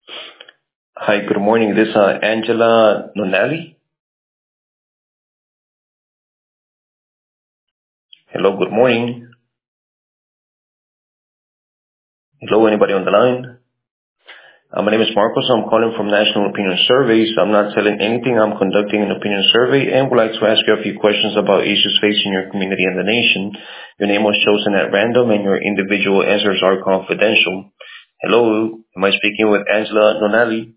Hi, good morning. This is Angela Nonali. Hello, good morning. Hello, anybody on the line? My name is Marcos. I'm calling from National Opinion Surveys. I'm not selling anything. I'm conducting an opinion survey and would like to ask you a few questions about issues facing your community and the nation. Your name was chosen at random and your individual answers are confidential. Hello, am I speaking with Angela Nonali?